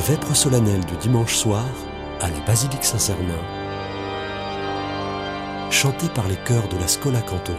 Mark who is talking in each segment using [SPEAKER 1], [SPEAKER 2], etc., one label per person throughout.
[SPEAKER 1] vêpres solennelles du dimanche soir à la basilique Saint-Cernin, chantée par les chœurs de la Schola Cantorum.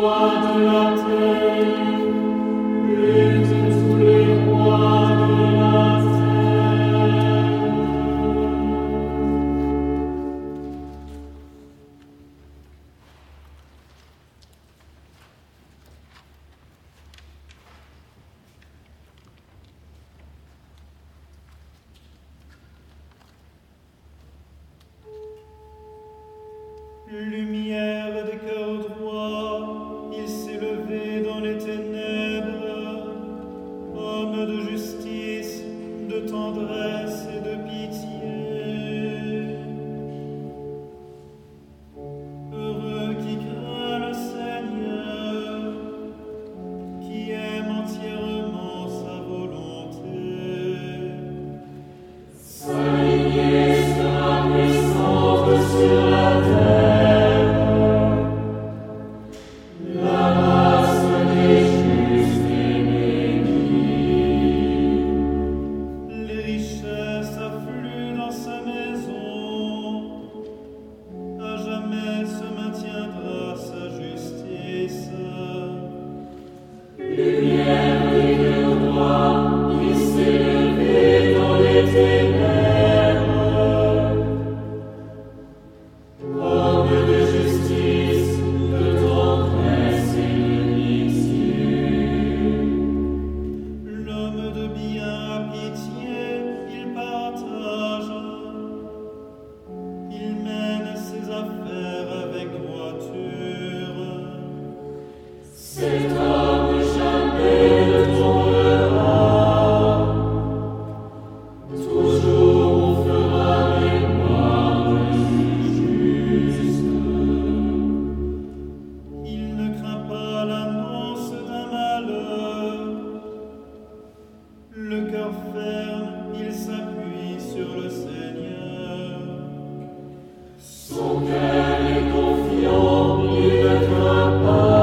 [SPEAKER 2] Lumière des cœurs droits, il s'est levé dans les ténèbres. Homme de justice, de tendresse et de pitié. Heureux qui craint le Seigneur, qui aime entièrement sa volonté. Sa lignée sera puissante sur la terre. Le cœur ferme, il s'appuie sur le Seigneur. Son cœur est confiant, il ne craint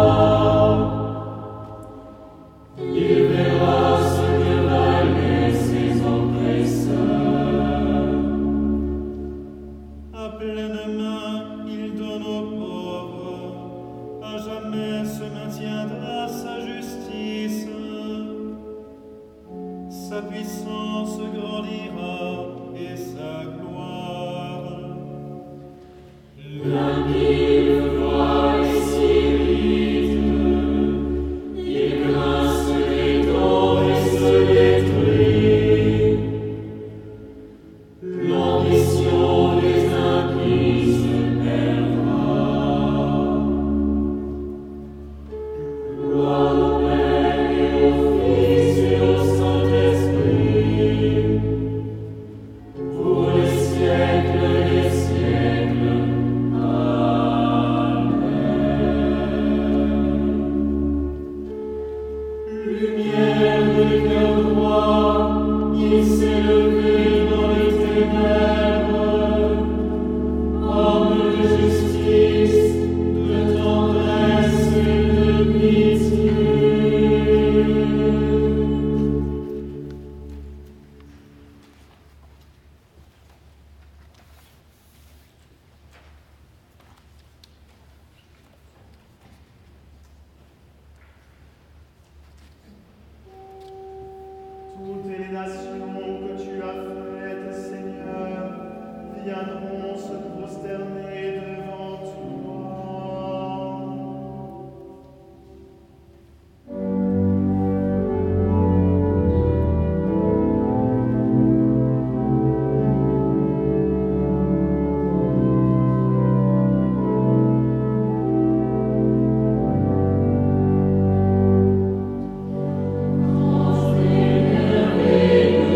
[SPEAKER 2] pas. Il verra ce que valent ses oppresseurs. À pleine main, il donne aux pauvres. À jamais se maintiendra sa justice. Sa puissance grandira et sa gloire. L'impie voit et s'irrite, il grince les dents et se détruit. L'ambition des impies se perdra. Gloire au Père et au Fils et au Saint-Esprit, pour les siècles des siècles. Amen. Lumière des cœurs droits, il s'est levé dans les ténèbres. Homme de justice, de tendresse et de pitié. Toutes les nations que tu as faites, Seigneur, viendront se prosterner devant toi. Grand et merveilleux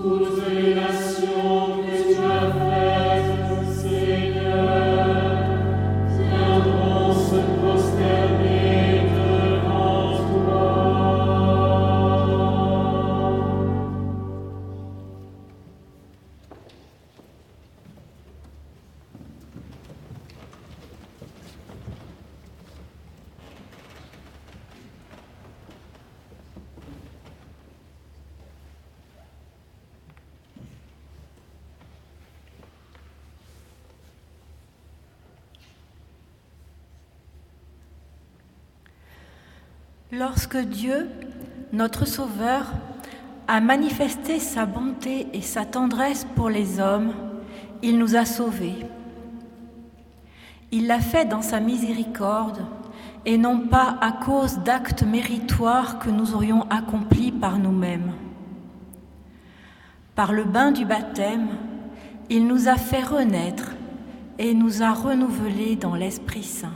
[SPEAKER 2] Toutes les nations que tu as faites, Seigneur, viendront se prosterner devant toi.
[SPEAKER 3] Lorsque Dieu, notre Sauveur, a manifesté sa bonté et sa tendresse pour les hommes, il nous a sauvés. Il l'a fait dans sa miséricorde et non pas à cause d'actes méritoires que nous aurions accomplis par nous-mêmes. Par le bain du baptême, il nous a fait renaître et nous a renouvelés dans l'Esprit Saint.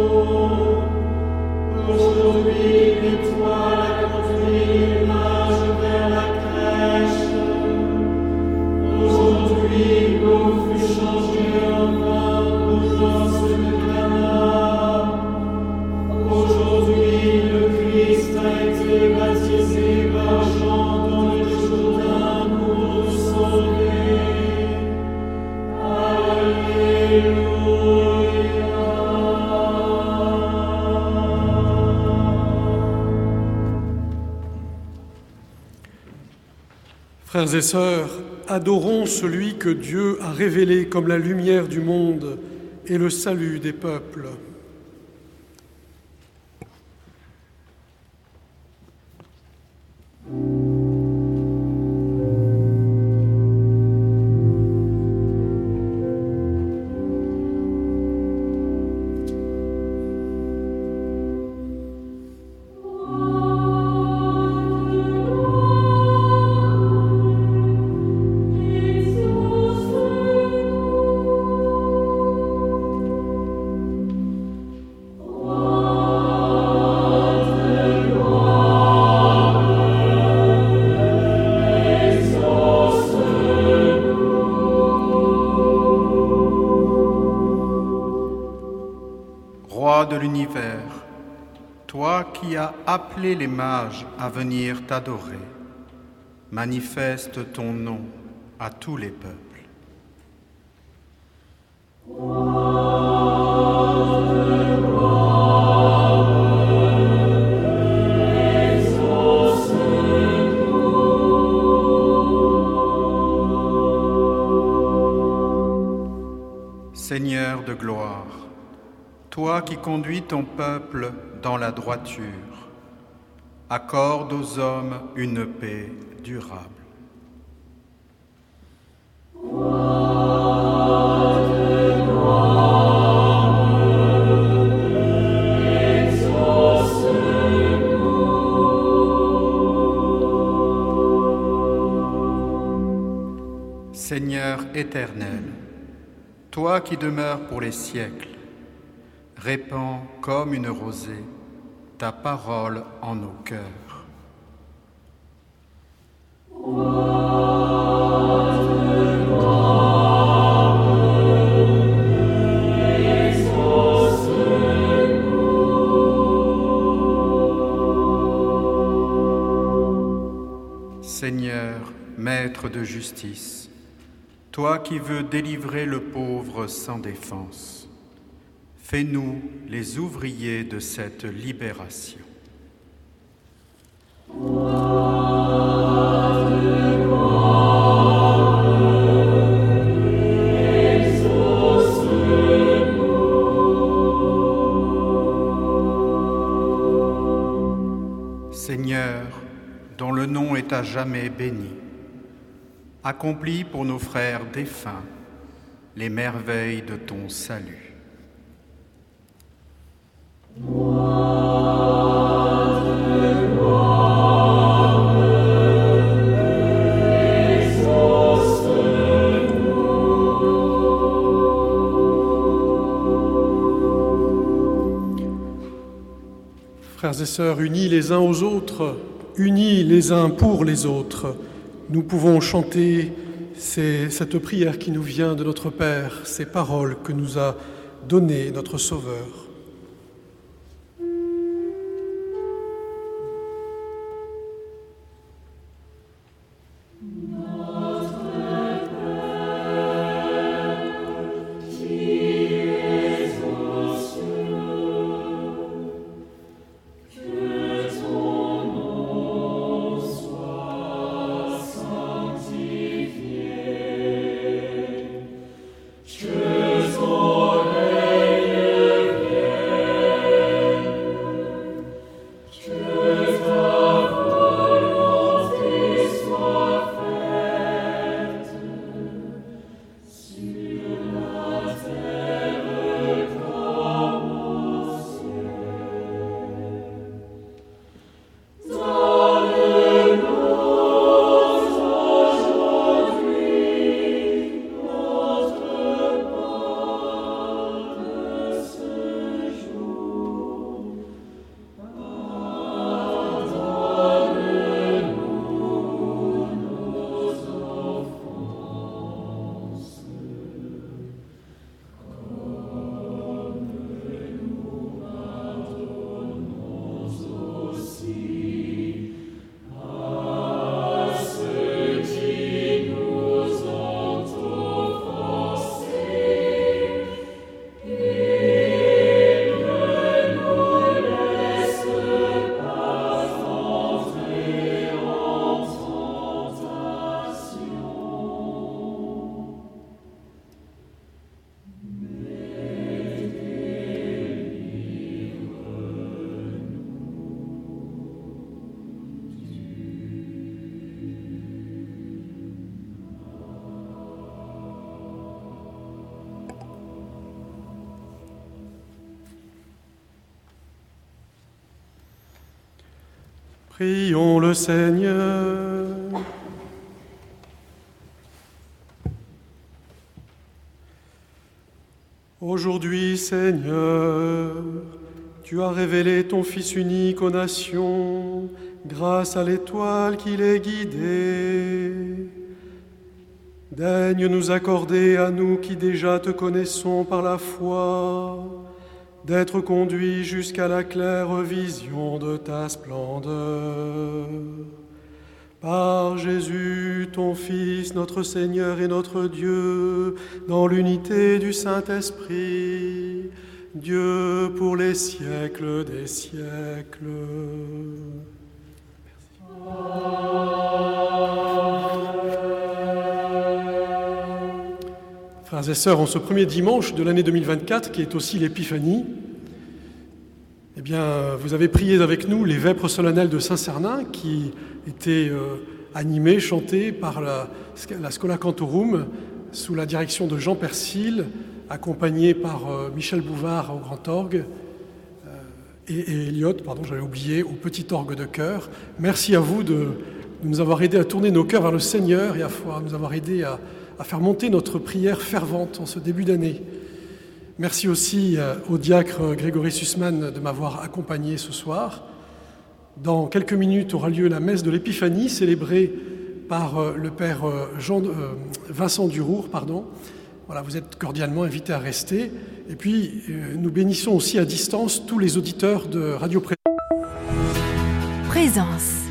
[SPEAKER 4] Frères et sœurs, adorons celui que Dieu a révélé comme la lumière du monde et le salut des peuples.
[SPEAKER 5] De l'univers, toi qui as appelé les mages à venir t'adorer, manifeste ton nom à tous les peuples. Seigneur de gloire, toi qui conduis ton peuple dans la droiture, accorde aux hommes une paix durable. Seigneur éternel, toi qui demeures pour les siècles, répands comme une rosée ta parole en nos cœurs. Seigneur, Maître de justice, toi qui veux délivrer le pauvre sans défense, fais-nous les ouvriers de cette libération. Seigneur, dont le nom est à jamais béni, accomplis pour nos frères défunts les merveilles de ton salut.
[SPEAKER 4] Frères et sœurs, unis les uns aux autres, unis les uns pour les autres, nous pouvons chanter cette prière qui nous vient de notre Père, ces paroles que nous a données notre Sauveur.
[SPEAKER 2] Que ton règne
[SPEAKER 4] Prions le Seigneur. Aujourd'hui, Seigneur, tu as révélé ton Fils unique aux nations grâce à l'étoile qui les guidait. Daigne nous accorder à nous qui déjà te connaissons par la foi, d'être conduits jusqu'à la claire vision de ta splendeur. Par Jésus, ton Fils, notre Seigneur et notre Dieu, dans l'unité du Saint-Esprit, Dieu pour les siècles des siècles. Frères et sœurs, en ce premier dimanche de l'année 2024, qui est aussi l'Épiphanie, eh bien, vous avez prié avec nous les vêpres solennelles de Saint-Cernin qui étaient animées, chantées par la Schola Cantorum sous la direction de Jean Persil, accompagné par Michel Bouvard au grand orgue et Elliott, j'avais oublié, au petit orgue de chœur. Merci à vous de nous avoir aidés à tourner nos cœurs vers le Seigneur et à nous avoir aidés à faire monter notre prière fervente en ce début d'année. Merci aussi au diacre Grégory Sussman de m'avoir accompagné ce soir. Dans quelques minutes aura lieu la messe de l'Épiphanie, célébrée par le père Vincent Durour. Voilà, vous êtes cordialement invités à rester. Et puis, nous bénissons aussi à distance tous les auditeurs de Radio Présence.